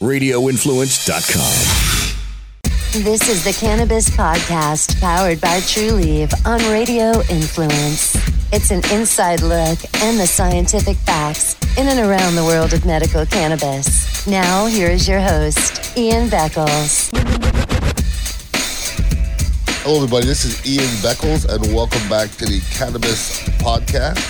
RadioInfluence.com. This is the Cannabis Podcast, powered by TruLieve on Radio Influence. It's an inside look and the scientific facts in and around the world of medical cannabis. Now, here is your host, Ian Beckles. Hello, everybody. This is Ian Beckles, and welcome back to the Cannabis Podcast.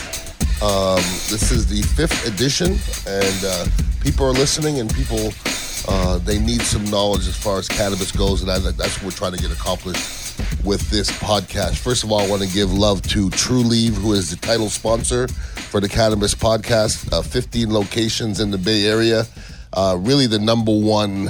This is the 5th edition, and people are listening, and people, they need some knowledge as far as cannabis goes, and that's what we're trying to get accomplished with this podcast. First of all, I want to give love to TruLieve, who is the title sponsor for the Cannabis Podcast. 15 locations in the Bay Area. Really the number one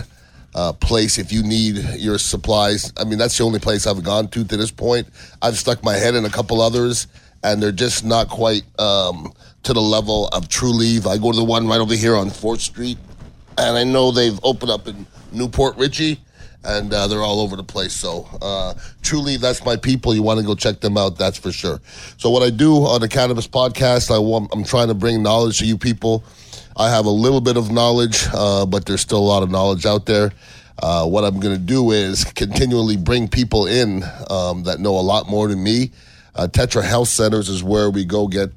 place if you need your supplies. I mean, that's the only place I've gone to this point. I've stuck my head in a couple others, and they're just not quite to the level of TruLieve. I go to the one right over here on 4th Street, and I know they've opened up in Newport Richie, and they're all over the place. So TruLieve, that's my people. You want to go check them out, that's for sure. So what I do on the Cannabis Podcast, I'm trying to bring knowledge to you people. I have a little bit of knowledge, but there's still a lot of knowledge out there. What I'm going to do is continually bring people in that know a lot more than me. Tetra Health Centers is where we go get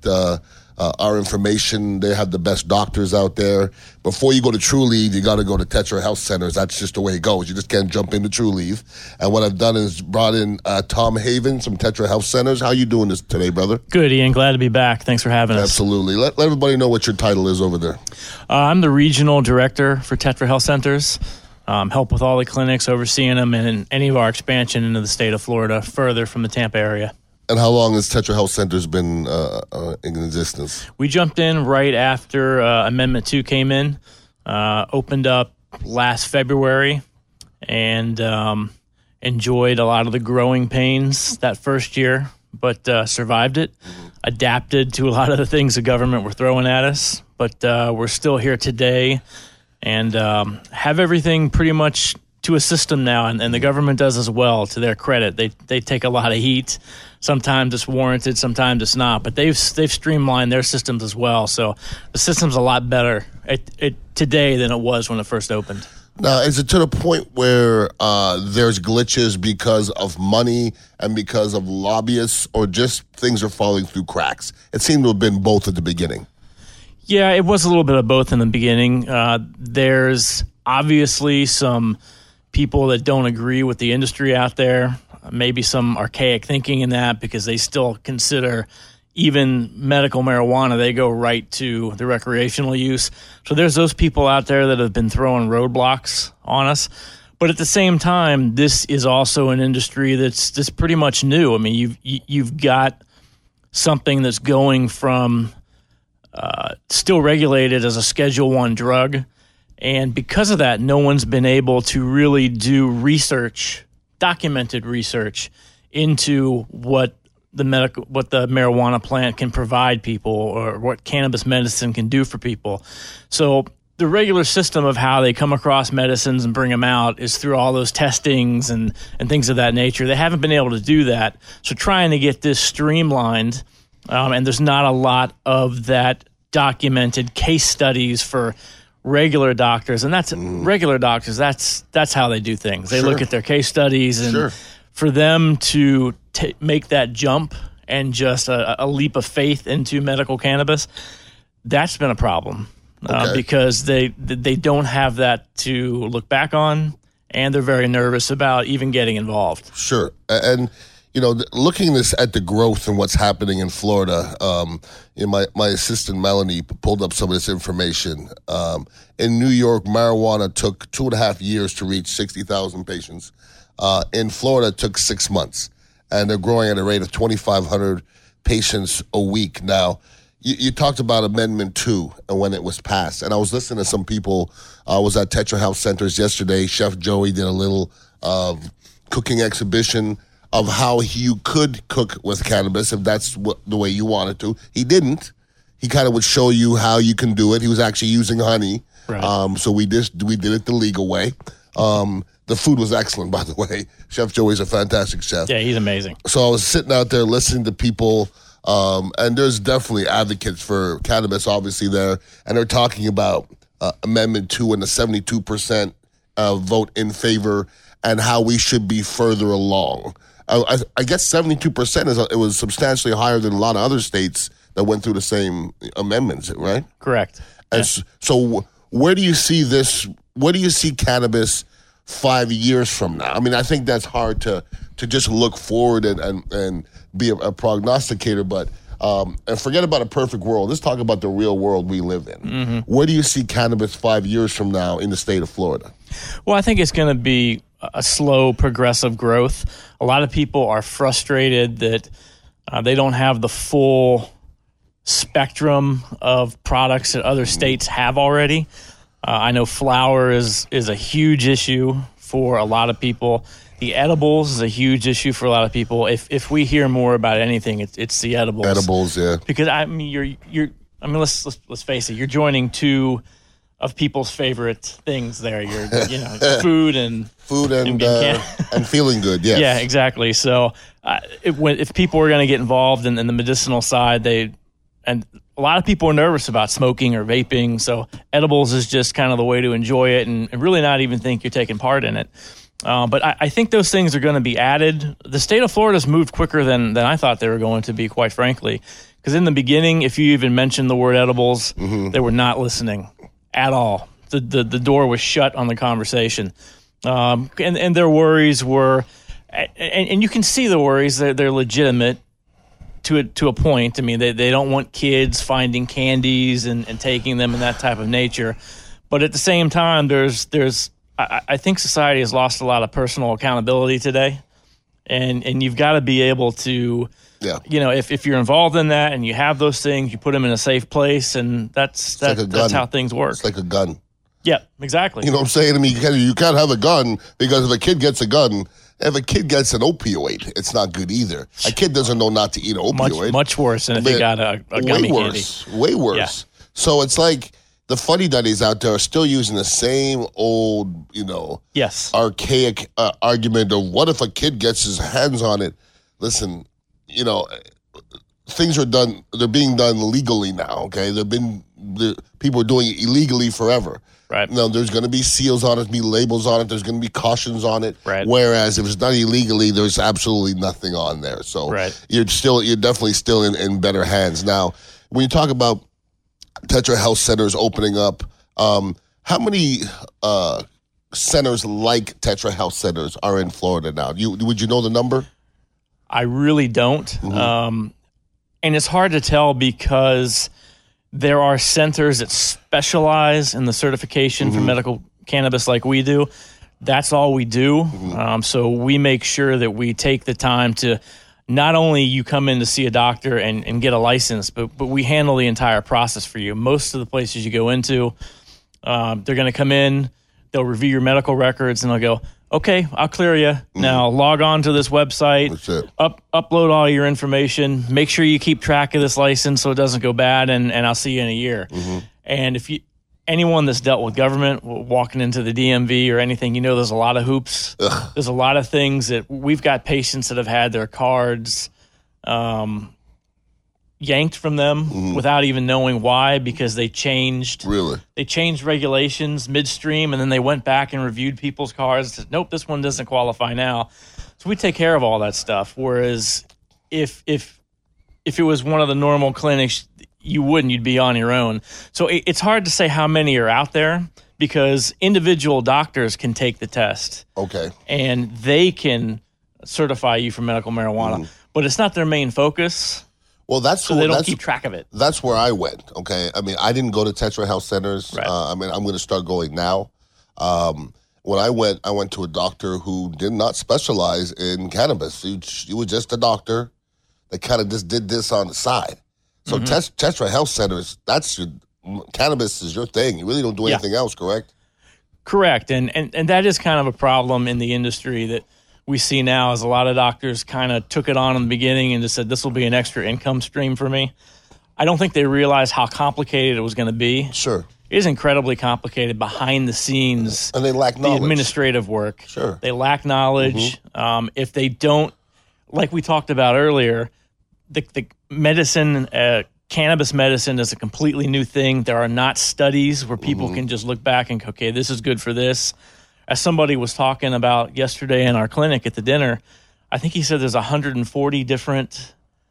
our information. They have the best doctors out there. Before you go to TruLieve, you got to go to Tetra Health Centers. That's just the way it goes. You just can't jump into TruLieve. And what I've done is brought in Tom Havens from Tetra Health Centers. How you doing this today, brother? Good, Ian. Glad to be back. Thanks for having us. Absolutely. Let everybody know what your title is over there. I'm the regional director for Tetra Health Centers. Help with all the clinics, overseeing them, and any of our expansion into the state of Florida, further from the Tampa area. And how long has Tetra Health Centers been in existence? We jumped in right after Amendment 2 came in, opened up last February, and enjoyed a lot of the growing pains that first year, but survived it, adapted to a lot of the things the government were throwing at us, but we're still here today and have everything pretty much to a system now, and the government does as well, to their credit. They take a lot of heat. Sometimes it's warranted, sometimes it's not, but they've streamlined their systems as well. So the system's a lot better today than it was when it first opened. Now, is it to the point where there's glitches because of money and because of lobbyists, or just things are falling through cracks? It seemed to have been both at the beginning. Yeah, it was a little bit of both in the beginning. There's obviously some people that don't agree with the industry out there, maybe some archaic thinking in that, because they still consider even medical marijuana, they go right to the recreational use. So there's those people out there that have been throwing roadblocks on us. But at the same time, this is also an industry that's pretty much new. I mean, you've got something that's going from still regulated as a Schedule I drug, and because of that, no one's been able to really do research, documented research, into what the marijuana plant can provide people, or what cannabis medicine can do for people. So the regular system of how they come across medicines and bring them out is through all those testings and things of that nature. They haven't been able to do that. So trying to get this streamlined, and there's not a lot of that documented case studies for regular doctors, and that's regular doctors. That's how they do things. They look at their case studies, and for them to make that jump and just a leap of faith into medical cannabis, that's been a problem because they don't have that to look back on, and they're very nervous about even getting involved. Sure, and you know, looking at the growth and what's happening in Florida, my assistant Melanie pulled up some of this information. In New York, marijuana took 2.5 years to reach 60,000 patients. In Florida, it took 6 months, and they're growing at a rate of 2,500 patients a week. Now, you talked about Amendment 2 and when it was passed, and I was listening to some people. I was at Tetra Health Centers yesterday. Chef Joey did a little cooking exhibition of how you could cook with cannabis if that's the way you wanted to. He didn't. He kind of would show you how you can do it. He was actually using honey. Right. So we did it the legal way. The food was excellent, by the way. Chef Joey's a fantastic chef. Yeah, he's amazing. So I was sitting out there listening to people, and there's definitely advocates for cannabis, obviously, there. And they're talking about Amendment 2 and the 72% vote in favor, and how we should be further along. I guess 72% it was substantially higher than a lot of other states that went through the same amendments, right? Correct. And so where do you see this? Where do you see cannabis 5 years from now? I mean, I think that's hard to just look forward and be a prognosticator, but and forget about a perfect world. Let's talk about the real world we live in. Mm-hmm. Where do you see cannabis 5 years from now in the state of Florida? Well, I think it's going to be a slow, progressive growth. A lot of people are frustrated that they don't have the full spectrum of products that other states have already. I know flower is a huge issue for a lot of people. The edibles is a huge issue for a lot of people. If we hear more about anything, it's the edibles. Edibles, yeah. Because I mean, let's face it. You're joining two of people's favorite things there. Food and feeling good. Yes. Yeah, exactly. So if people are going to get involved in the medicinal side, and a lot of people are nervous about smoking or vaping. So edibles is just kind of the way to enjoy it and really not even think you're taking part in it. But I think those things are going to be added. The state of Florida's moved quicker than I thought they were going to be, quite frankly. Because in the beginning, if you even mentioned the word edibles, they were not listening at all. The door was shut on the conversation. And their worries were, and you can see the worries, they're legitimate to a point. I mean, they don't want kids finding candies and taking them in that type of nature. But at the same time, I think society has lost a lot of personal accountability today, and you've got to be able to, if you're involved in that and you have those things, you put them in a safe place, and that's how things work. It's like a gun. Yeah, exactly. You know what I'm saying? I mean, you can't have a gun because if a kid gets a gun, if a kid gets an opioid, it's not good either. A kid doesn't know not to eat an opioid. Much worse than if he got a gummy candy. Way worse. Yeah. So it's like the fuddy-duddies out there are still using the same old, archaic argument of what if a kid gets his hands on it? Listen, things are done. They're being done legally now. Okay, people are doing it illegally forever. Right. Now there's going to be seals on it, be labels on it. There's going to be cautions on it. Right. Whereas if it's done illegally, there's absolutely nothing on there. So you're definitely still in better hands. Now, when you talk about Tetra Health centers opening up, how many centers like Tetra Health centers are in Florida now? Would you know the number? I really don't. Mm-hmm. And it's hard to tell because there are centers that specialize in the certification for medical cannabis like we do. That's all we do. Mm-hmm. So we make sure that we take the time to not only you come in to see a doctor and get a license, but we handle the entire process for you. Most of the places you go into, they're going to come in, they'll review your medical records, and they'll go, okay, I'll clear you. Mm-hmm. Now log on to this website, upload all your information, make sure you keep track of this license so it doesn't go bad, and I'll see you in a year. Mm-hmm. And if anyone that's dealt with government, walking into the DMV or anything, there's a lot of hoops. Ugh. There's a lot of things that we've got patients that have had their cards yanked from them without even knowing why, because they changed. Really? They changed regulations midstream, and then they went back and reviewed people's cards. Said, nope, this one doesn't qualify now. So we take care of all that stuff. Whereas if it was one of the normal clinics, you'd be on your own. So it's hard to say how many are out there because individual doctors can take the test. Okay. And they can certify you for medical marijuana, but it's not their main focus. Well, so they don't keep track of it. That's where I went. Okay. I mean, I didn't go to Tetra Health centers. Right. I'm going to start going now. When I went to a doctor who did not specialize in cannabis. He was just a doctor that kind of just did this on the side. So Tetra Health centers, cannabis is your thing. You really don't do anything else, correct? Correct. And that is kind of a problem in the industry that we see now, is a lot of doctors kind of took it on in the beginning and just said, this will be an extra income stream for me. I don't think they realized how complicated it was going to be. Sure. It is incredibly complicated behind the scenes. And they lack knowledge. The administrative work. Sure. They lack knowledge. If they don't, like we talked about earlier, the medicine cannabis medicine is a completely new thing. There are not studies where people can just look back and go, okay, this is good for this. As somebody was talking about yesterday in our clinic at the dinner, I think he said there's 140 different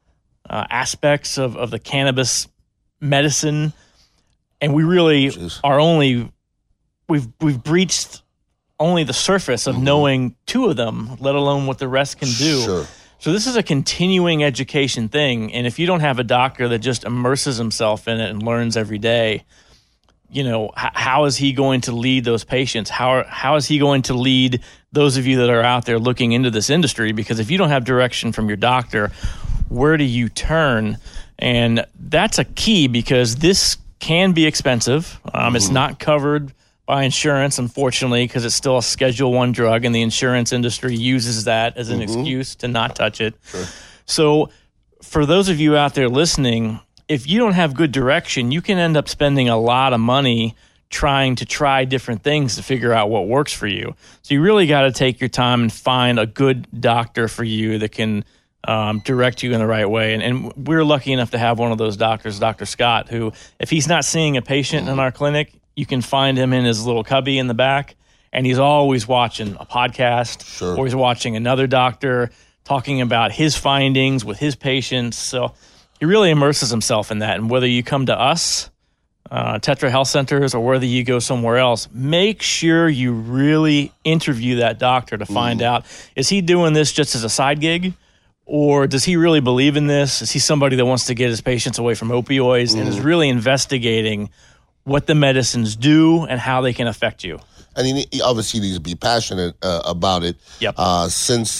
aspects of the cannabis medicine, and we really are only we've breached only the surface of knowing 2 of them, let alone what the rest can do. Sure. So this is a continuing education thing, and if you don't have a doctor that just immerses himself in it and learns every day, you know, how is he going to lead those patients? How is he going to lead those of you that are out there looking into this industry? Because if you don't have direction from your doctor, where do you turn? And that's a key, because this can be expensive. It's not covered by insurance, unfortunately, because it's still a Schedule I drug, and the insurance industry uses that as an excuse to not touch it. Sure. So for those of you out there listening, if you don't have good direction, you can end up spending a lot of money trying to try different things to figure out what works for you. So you really got to take your time and find a good doctor for you that can direct you in the right way. And we're lucky enough to have one of those doctors, Dr. Scott, who, if he's not seeing a patient in our clinic, you can find him in his little cubby in the back, and he's always watching a podcast, or he's watching another doctor talking about his findings with his patients. So he really immerses himself in that. And whether you come to us, Tetra Health Centers, or whether you go somewhere else, make sure you really interview that doctor to find out, is he doing this just as a side gig? Or does he really believe in this? Is he somebody that wants to get his patients away from opioids and is really investigating what the medicines do and how they can affect you? And he obviously needs to be passionate about it. Yep. Since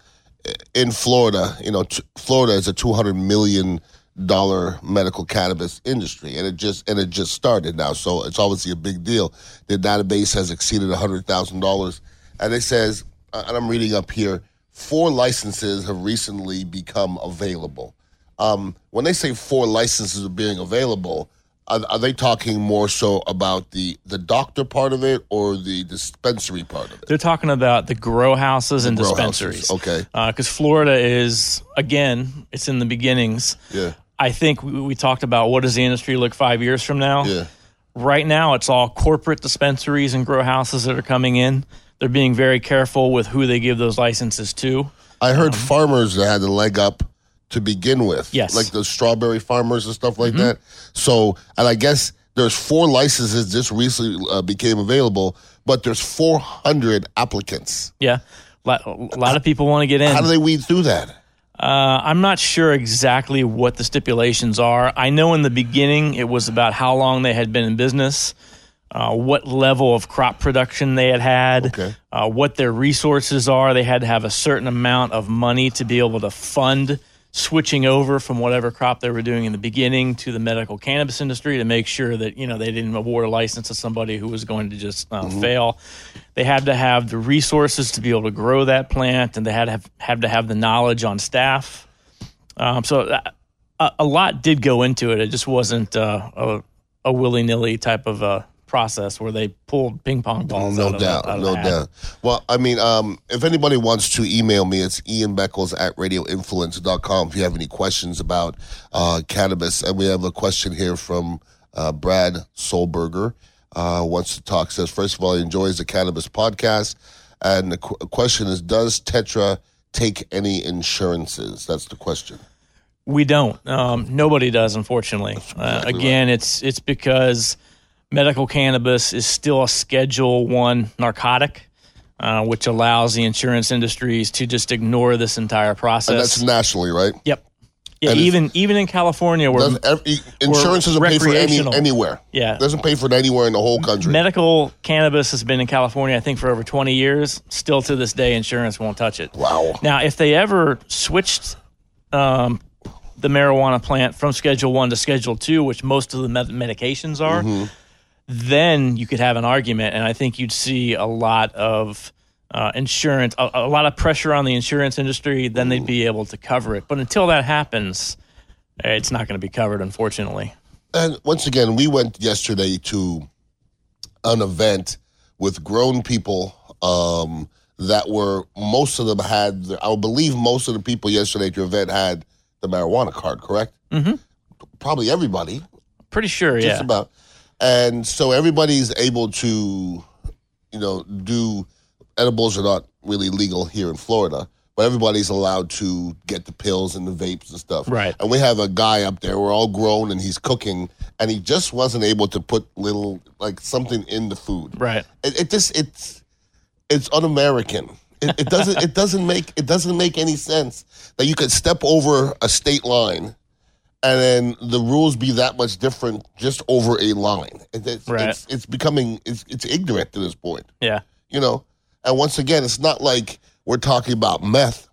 in Florida, you know, Florida is a $200 million medical cannabis industry, and it just started now. So it's obviously a big deal. The database has exceeded $100,000, and it says, and I'm reading up here, 4 licenses have recently become available. When they say 4 licenses are being available, are they talking more so about the doctor part of it or the dispensary part of it? They're talking about the grow houses and dispensaries. Okay. Because Florida is, again, it's in the beginnings. Yeah. I think we talked about, what does the industry look 5 years from now? Yeah. Right now, it's all corporate dispensaries and grow houses that are coming in. They're being very careful with who they give those licenses to. I heard farmers that had the leg up to begin with. Yes. Like the strawberry farmers and stuff like that. So, and I guess there's 4 licenses just recently became available, but there's 400 applicants. Yeah. A lot of people want to get in. How do they weed through that? I'm not sure exactly what the stipulations are. I know in the beginning it was about how long they had been in business, what level of crop production they had, Okay. What their resources are. They had to have a certain amount of money to be able to fund switching over from whatever crop they were doing in the beginning to the medical cannabis industry, to make sure that, you know, they didn't award a license to somebody who was going to just fail. They had to have the resources to be able to grow that plant, and they had to have the knowledge on staff. So a lot did go into it. It just wasn't a willy-nilly type of process where they pulled ping pong balls out of the hat. Well, I mean, if anybody wants to email me, it's ianbeckles@radioinfluence.com if you have any questions about cannabis. And we have a question here from Brad Solberger. Wants to talk, says, first of all, he enjoys the cannabis podcast. And the question is, does Tetra take any insurances? That's the question. We don't. Nobody does, unfortunately. Again, right. It's because medical cannabis is still a Schedule I narcotic, which allows the insurance industries to just ignore this entire process. And that's nationally, right? Yep. Yeah, even in California, where insurance doesn't pay for anywhere. Yeah, it doesn't pay for it anywhere in the whole country. Medical cannabis has been in California, I think, for over 20 years. Still to this day, insurance won't touch it. Wow. Now, if they ever switched the marijuana plant from Schedule I to Schedule II, which most of the medications are, then you could have an argument, and I think you'd see a lot of insurance, a lot of pressure on the insurance industry. Then they'd be able to cover it. But until that happens, it's not going to be covered, unfortunately. And once again, we went yesterday to an event with grown people that were, most of them had, I believe most of the people yesterday at your event had the marijuana card, correct? Mm-hmm. probably everybody. Pretty sure, Just yeah. about. And so everybody's able to, do edibles are not really legal here in Florida, but everybody's allowed to get the pills and the vapes and stuff. Right. And we have a guy up there, we're all grown, and he's cooking, and he just wasn't able to put little, like, something in the food. Right. It's un-American. It doesn't make any sense that you could step over a state line and then the rules be that much different just over a line. It's becoming it's ignorant to this point. Yeah. And once again, it's not like we're talking about meth.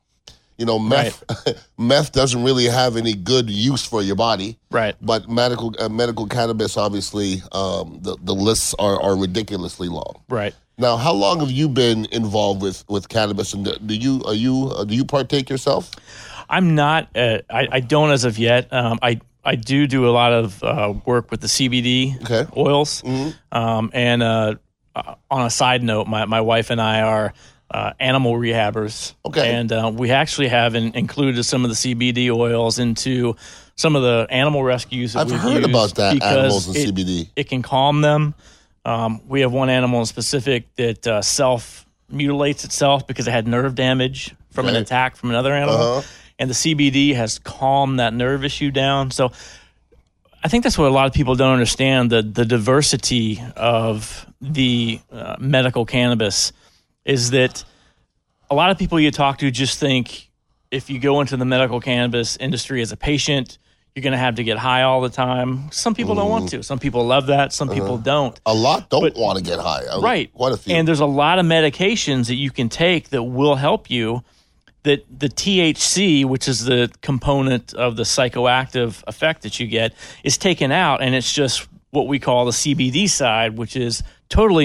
Meth doesn't really have any good use for your body. Right. But medical cannabis, obviously, the lists are ridiculously long. Right. Now, how long have you been involved with cannabis, and do you partake yourself? I'm not. I don't as of yet. I do a lot of work with the CBD oils. Mm-hmm. And on a side note, my wife and I are animal rehabbers. Okay. And we actually have included some of the CBD oils into some of the animal rescues that I've heard about that, animals and CBD. It can calm them. We have one animal in specific that self-mutilates itself because it had nerve damage from an attack from another animal. Uh-huh. And the CBD has calmed that nerve issue down. So I think that's what a lot of people don't understand, the diversity of the medical cannabis is that a lot of people you talk to just think if you go into the medical cannabis industry as a patient, you're going to have to get high all the time. Some people don't want to. Some people love that. Some people don't. A lot don't want to get high. Right. Quite a few. And there's a lot of medications that you can take that will help you, that the THC, which is the component of the psychoactive effect that you get, is taken out, and it's just what we call the CBD side, which is totally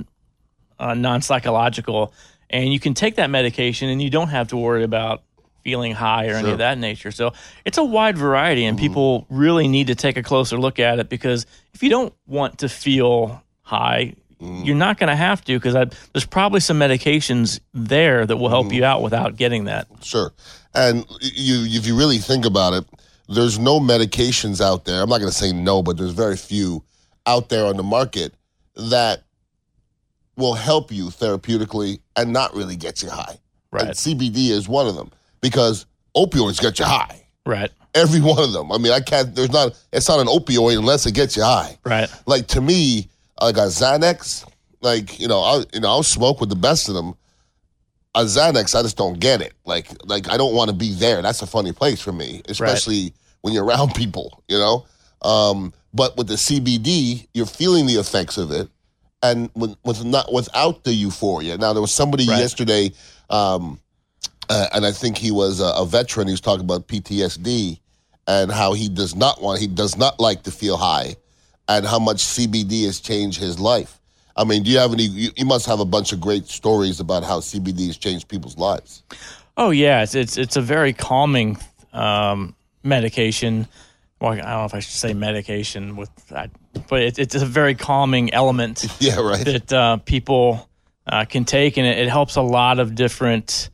non-psychological. And you can take that medication, and you don't have to worry about feeling high or any of that nature. So it's a wide variety, and people really need to take a closer look at it, because if you don't want to feel high, you're not going to have to, because there's probably some medications there that will help you out without getting that. Sure. And if you really think about it, there's no medications out there. I'm not going to say no, but there's very few out there on the market that will help you therapeutically and not really get you high. Right. And CBD is one of them, because opioids get you high. Right. Every one of them. I mean, it's not an opioid unless it gets you high. Right. Like, to me, like a Xanax, I'll smoke with the best of them. A Xanax, I just don't get it. Like I don't want to be there. That's a funny place for me, especially when you're around people, But with the CBD, you're feeling the effects of it, and without the euphoria. Now, there was somebody yesterday, and I think he was a veteran. He was talking about PTSD and how he does not like to feel high, and how much CBD has changed his life. I mean, do you have any? You must have a bunch of great stories about how CBD has changed people's lives. Oh yeah, it's a very calming medication. Well, I don't know if I should say medication with that, but it's a very calming element. Yeah, right. That people can take, and it helps a lot of different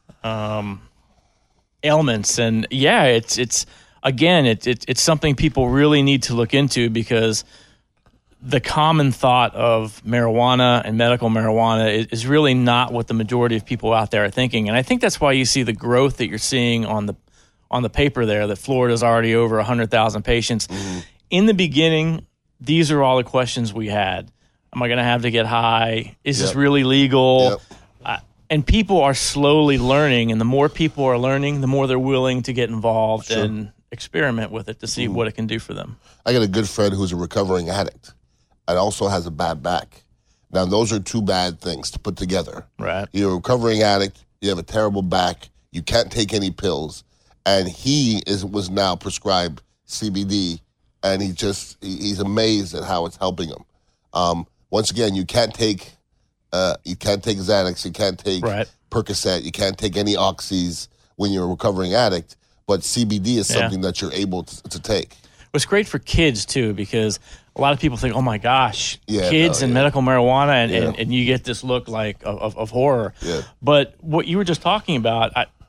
ailments. And yeah, it's something people really need to look into, because the common thought of marijuana and medical marijuana is really not what the majority of people out there are thinking. And I think that's why you see the growth that you're seeing on the paper there, that Florida's already over 100,000 patients. Mm-hmm. In the beginning, these are all the questions we had. Am I going to have to get high? Is this really legal? Yep. And people are slowly learning, and the more people are learning, the more they're willing to get involved and experiment with it to see what it can do for them. I got a good friend who's a recovering addict and also has a bad back. Now, those are two bad things to put together. Right. You're a recovering addict, you have a terrible back, you can't take any pills, and he was now prescribed CBD, and he's amazed at how it's helping him. Once again, you can't take Xanax, you can't take Percocet, you can't take any oxys when you're a recovering addict, but CBD is something that you're able to take. It's great for kids too, because a lot of people think, oh my gosh, kids and medical marijuana, and you get this look like of horror. Yeah. But what you were just talking about,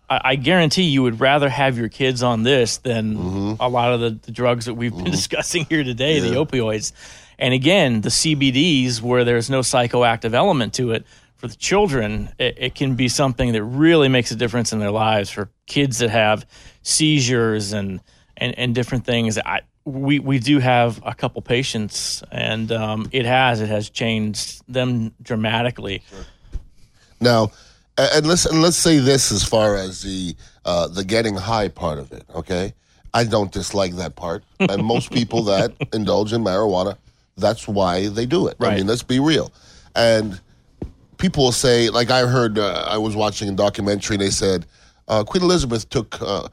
I guarantee you would rather have your kids on this than a lot of the drugs that we've been discussing here today, the opioids. And again, the CBDs, where there's no psychoactive element to it, for the children, it can be something that really makes a difference in their lives. For kids that have seizures and different things, we do have a couple patients, and it has changed them dramatically. Sure. Now, and let's say this as far as the getting high part of it. Okay, I don't dislike that part, and most people that indulge in marijuana, that's why they do it. Right. I mean, let's be real. And people will say, like I heard, I was watching a documentary, and they said Queen Elizabeth took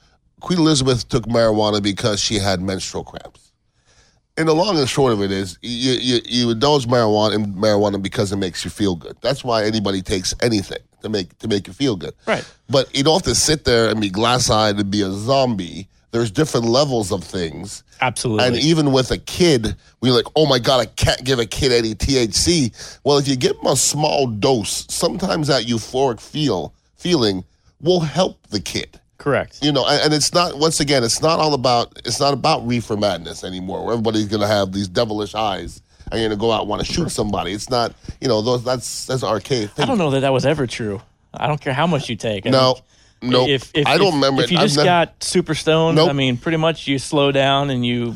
marijuana because she had menstrual cramps. And the long and short of it is, you indulge marijuana because it makes you feel good. That's why anybody takes anything to make you feel good. Right. But you don't have to sit there and be glass-eyed and be a zombie. There's different levels of things. Absolutely. And even with a kid, we're like, oh my God, I can't give a kid any THC. Well, if you give them a small dose, sometimes that euphoric feeling will help the kid. Correct. You know, and it's not, once again, it's not about reefer madness anymore, where everybody's going to have these devilish eyes and you're going to go out and want to shoot somebody. It's not, you know, that's archaic thing. I don't know that was ever true. I don't care how much you take. No. If I don't remember. If you just got super stoned, Nope. I mean, pretty much you slow down and you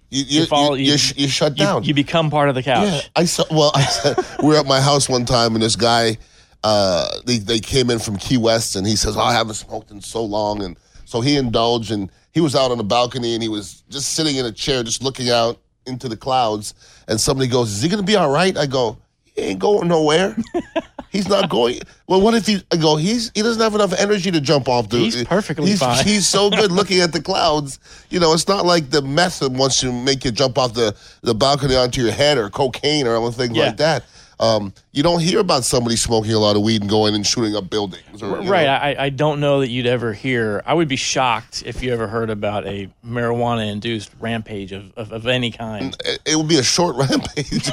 shut down. You become part of the couch. Yeah, I said we were at my house one time, and this guy, they came in from Key West, and he says, I haven't smoked in so long, and so he indulged, and he was out on the balcony, and he was just sitting in a chair, just looking out into the clouds, and somebody goes, is he going to be all right? I go, he ain't going nowhere. He's not going. Well, what if he doesn't have enough energy to jump off. He's perfectly fine. He's so good looking at the clouds. You know, it's not like the meth that wants to make you jump off the balcony onto your head, or cocaine or other things like that. You don't hear about somebody smoking a lot of weed and going and shooting up buildings. Or, right. I don't know that you'd ever hear. I would be shocked if you ever heard about a marijuana-induced rampage of any kind. It would be a short rampage.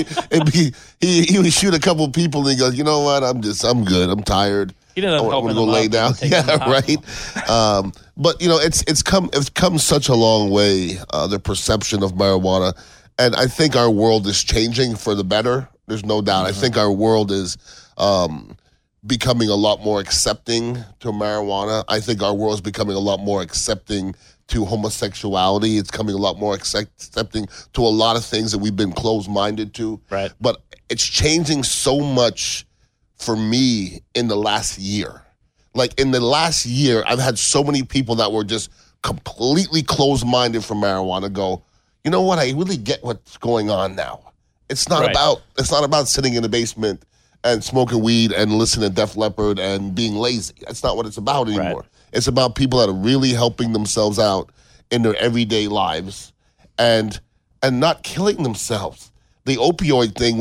He would shoot a couple of people and he goes, you know what? I'm good. I'm tired. He doesn't help I'm going to lay down. Yeah, right. But you know, it's come such a long way. The perception of marijuana, and I think our world is changing for the better. There's no doubt. I think our world is becoming a lot more accepting to marijuana. I think our world is becoming a lot more accepting to homosexuality. It's becoming a lot more accepting to a lot of things that we've been closed-minded to. Right. But it's changing so much for me in the last year. Like in the last year, I've had so many people that were just completely closed-minded for marijuana go, you know what? I really get what's going on now. It's not about sitting in the basement and smoking weed and listening to Def Leppard and being lazy. That's not what it's about anymore. Right. It's about people that are really helping themselves out in their everyday lives and not killing themselves. The opioid thing,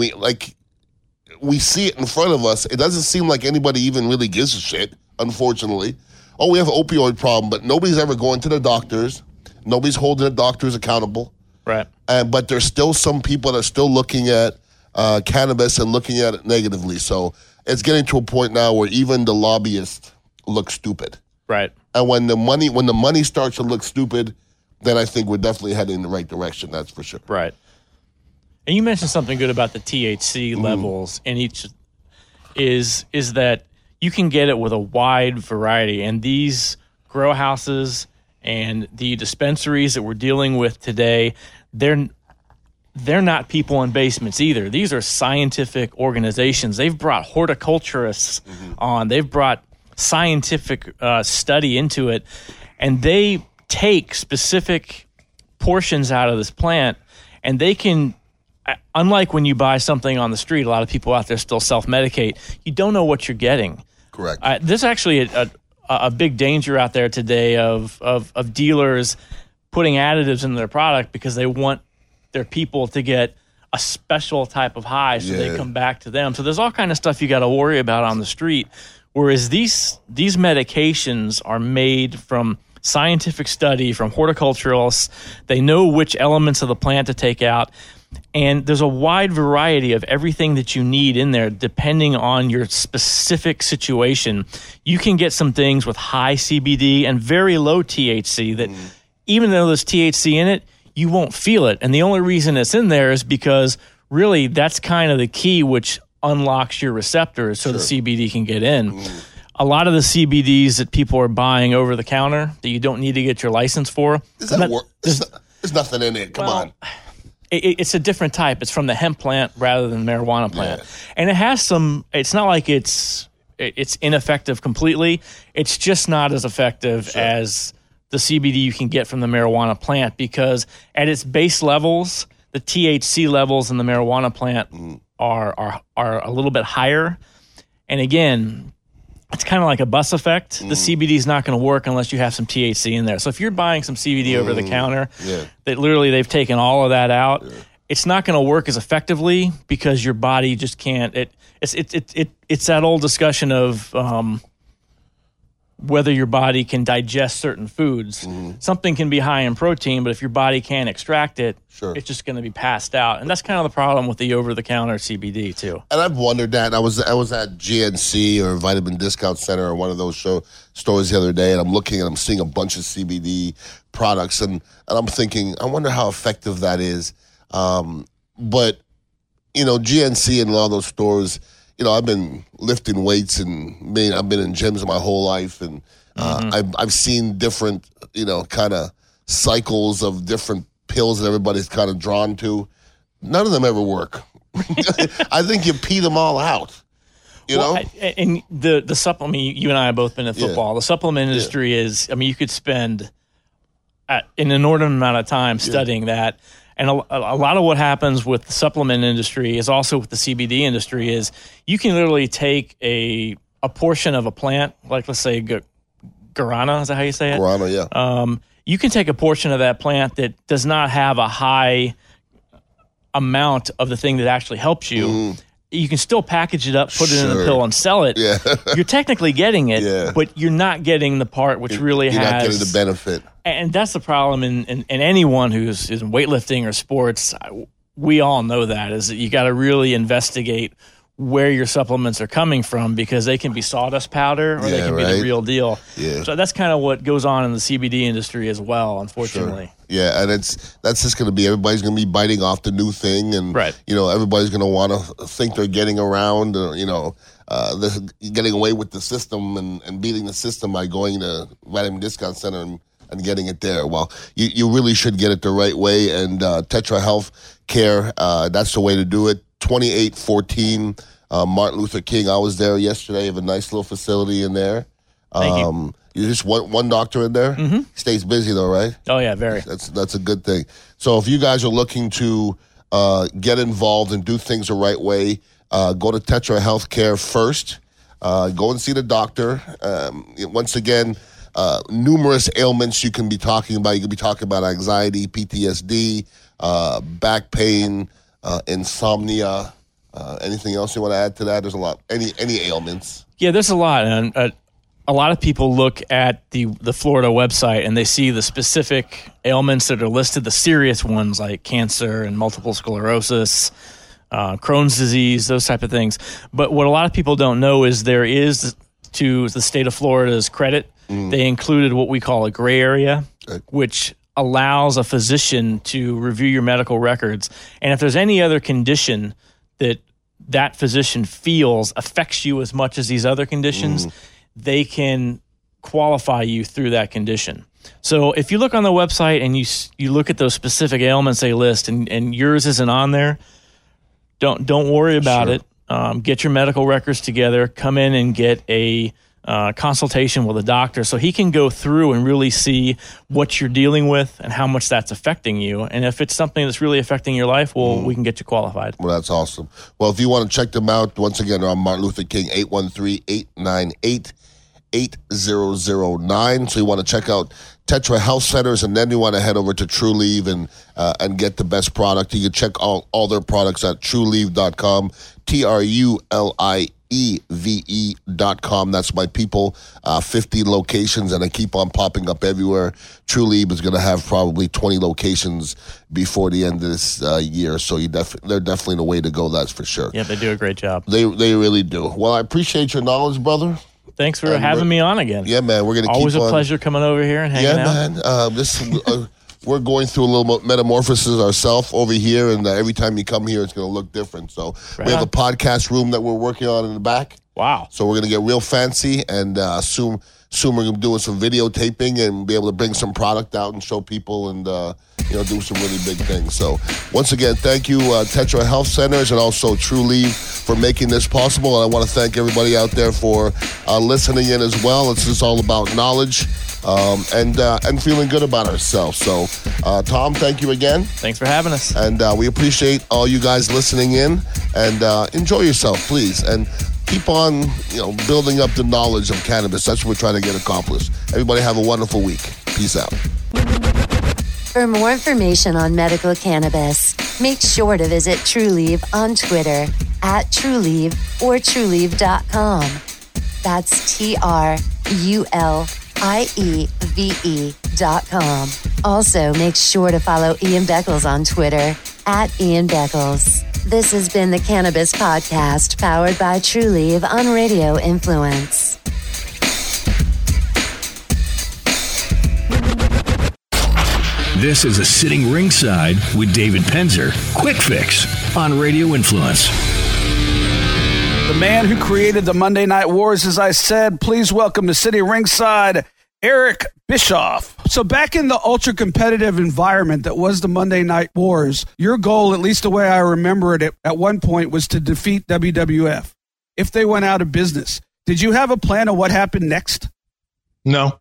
we see it in front of us. It doesn't seem like anybody even really gives a shit, unfortunately. Oh, we have an opioid problem, but nobody's ever going to the doctors. Nobody's holding the doctors accountable. Right. But there's still some people that are still looking at cannabis and looking at it negatively. So it's getting to a point now where even the lobbyists look stupid. Right. And when the money starts to look stupid, then I think we're definitely heading in the right direction. That's for sure. Right. And you mentioned something good about the THC levels in each is that you can get it with a wide variety. And these grow houses and the dispensaries that we're dealing with today, they're not people in basements either. These are scientific organizations. They've brought horticulturists on. They've brought scientific study into it, and they take specific portions out of this plant, and they can, unlike when you buy something on the street, a lot of people out there still self-medicate. You don't know what you're getting. Correct. There's actually a big danger out there today of dealers putting additives in their product because they want their people to get a special type of high so they come back to them. So there's all kind of stuff you got to worry about on the street. Whereas these medications are made from scientific study, from horticulturalists. They know which elements of the plant to take out. And there's a wide variety of everything that you need in there depending on your specific situation. You can get some things with high CBD and very low THC that even though there's THC in it, you won't feel it. And the only reason it's in there is because really that's kind of the key which unlocks your receptors so the CBD can get in. A lot of the CBDs that people are buying over the counter that you don't need to get your license for. There's nothing in it. Come on. It's a different type. It's from the hemp plant rather than the marijuana plant. And it has some, it's not like it's ineffective completely. It's just not as effective as the CBD you can get from the marijuana plant because at its base levels, the THC levels in the marijuana plant are a little bit higher. And again, it's kind of like a bus effect. The CBD is not going to work unless you have some THC in there. So if you're buying some CBD over the counter, that literally they've taken all of that out, it's not going to work as effectively because your body just can't. It's that old discussion of whether your body can digest certain foods. Something can be high in protein, but if your body can't extract it, it's just going to be passed out. And that's kind of the problem with the over-the-counter CBD too. And I've wondered that. I was at GNC or Vitamin Discount Center or one of those stores the other day, and I'm looking and I'm seeing a bunch of CBD products, and I'm thinking, I wonder how effective that is. But, GNC and a lot of those stores, I've been lifting weights and I've been in gyms my whole life, and I've seen different, kind of cycles of different pills that everybody's kind of drawn to. None of them ever work. I think you pee them all out. And the supplement, you and I have both been in football. The supplement industry is, you could spend an inordinate amount of time studying that. And a lot of what happens with the supplement industry is also with the CBD industry is you can literally take a portion of a plant, like let's say guarana, is that how you say it? Guarana, yeah. You can take a portion of that plant that does not have a high amount of the thing that actually helps you. You can still package it up, put it in a pill, and sell it. You're technically getting it, but you're not getting the part which you're not getting the benefit. And that's the problem in anyone who's in weightlifting or sports. We all know that is that you got to really investigate where your supplements are coming from because they can be sawdust powder or they can be the real deal. So that's kind of what goes on in the CBD industry as well, unfortunately. Yeah, and that's just going to be everybody's going to be biting off the new thing, and everybody's going to want to think they're getting around, getting away with the system and beating the system by going to Vitamin Discount Center and getting it there. Well, you really should get it the right way, and Tetra Health Care, that's the way to do it. 2814 Martin Luther King. I was there yesterday. Have a nice little facility in there. Thank you. You just one doctor in there? Stays busy though, right? Oh yeah, very. That's a good thing. So if you guys are looking to get involved and do things the right way, go to Tetra Healthcare first. Go and see the doctor. Once again, numerous ailments you can be talking about. You can be talking about anxiety, PTSD, back pain, insomnia. Anything else you want to add to that? There's a lot. Any ailments? Yeah, there's a lot. And a lot of people look at the Florida website and they see the specific ailments that are listed, the serious ones like cancer and multiple sclerosis, Crohn's disease, those type of things. But what a lot of people don't know is there is, to the state of Florida's credit, they included what we call a gray area, which allows a physician to review your medical records. And if there's any other condition that physician feels affects you as much as these other conditions, they can qualify you through that condition. So if you look on the website and you look at those specific ailments they list and yours isn't on there, don't worry about it. Get your medical records together, come in and get a consultation with a doctor so he can go through and really see what you're dealing with and how much that's affecting you. And if it's something that's really affecting your life, well, we can get you qualified. Well, that's awesome. Well, if you want to check them out, once again, they're on Martin Luther King, 813-898-8009. So you want to check out Tetra Health Centers, and then you want to head over to TrueLeave and get the best product. You can check all their products at TrueLeave.com, TrueLieve.com. TruLiveEve.com. That's my people. 50 locations, and they keep on popping up everywhere. TruLive is going to have probably 20 locations before the end of this year, so they're definitely the way to go, that's for sure. Yeah, they do a great job. They really do. Well, I appreciate your knowledge, brother. Thanks for having me on again. Yeah, man. We're going to always a pleasure coming over here and hanging out. Yeah, man. We're going through a little metamorphosis ourselves over here, and every time you come here, it's going to look different. So we have a podcast room that we're working on in the back. Wow. So we're going to get real fancy, and soon we're going to be doing some videotaping and be able to bring some product out and show people and do some really big things. So once again, thank you, Tetra Health Centers and also TruLive for making this possible. And I want to thank everybody out there for listening in as well. It's just all about knowledge. And feeling good about ourselves. So, Tom, thank you again. Thanks for having us. And we appreciate all you guys listening in. And enjoy yourself, please. And keep on, building up the knowledge of cannabis. That's what we're trying to get accomplished. Everybody have a wonderful week. Peace out. For more information on medical cannabis, make sure to visit TruLive on Twitter @TruLive or TruLive.com. That's TruLieve.com. Also, make sure to follow Ian Beckles on Twitter @Ian Beckles. This has been the Cannabis Podcast, powered by TruLive on Radio Influence. This is a Sitting Ringside with David Penzer. Quick Fix on Radio Influence. The man who created the Monday Night Wars, as I said, please welcome to Sitting Ringside, Eric Bischoff. So back in the ultra-competitive environment that was the Monday Night Wars, your goal, at least the way I remember it at one point, was to defeat WWF if they went out of business. Did you have a plan of what happened next? No.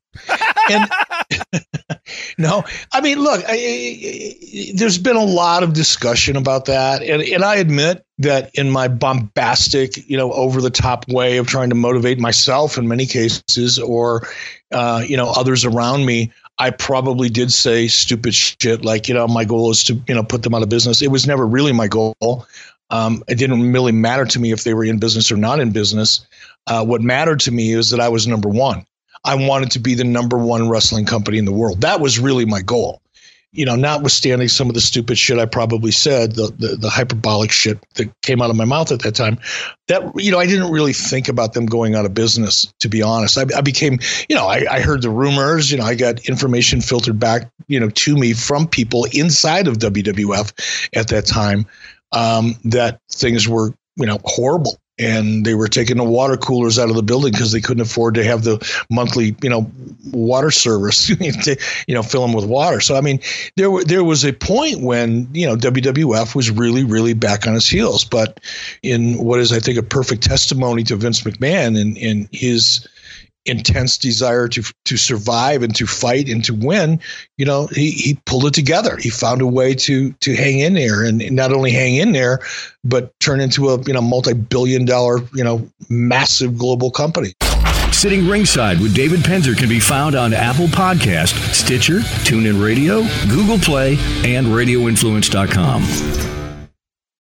No. I mean, look, there's been a lot of discussion about that. And I admit that in my bombastic, over-the-top way of trying to motivate myself in many cases or, others around me, I probably did say stupid shit like, my goal is to, put them out of business. It was never really my goal. It didn't really matter to me if they were in business or not in business. What mattered to me is that I was number one. I wanted to be the number one wrestling company in the world. That was really my goal. Notwithstanding some of the stupid shit I probably said, the hyperbolic shit that came out of my mouth at that time, that, I didn't really think about them going out of business, to be honest. I became, I heard the rumors, I got information filtered back, to me from people inside of WWF at that time, that things were, horrible. And they were taking the water coolers out of the building because they couldn't afford to have the monthly, water service to, fill them with water. So, I mean, there was a point when, WWF was really, really back on its heels. But in what is, I think, a perfect testimony to Vince McMahon and his intense desire to survive and to fight and to win, he pulled it together. He found a way to hang in there, and not only hang in there, but turn into a multi-billion-dollar massive global company. Sitting Ringside with David Penzer can be found on Apple Podcast, Stitcher, TuneIn Radio, Google Play, and RadioInfluence.com.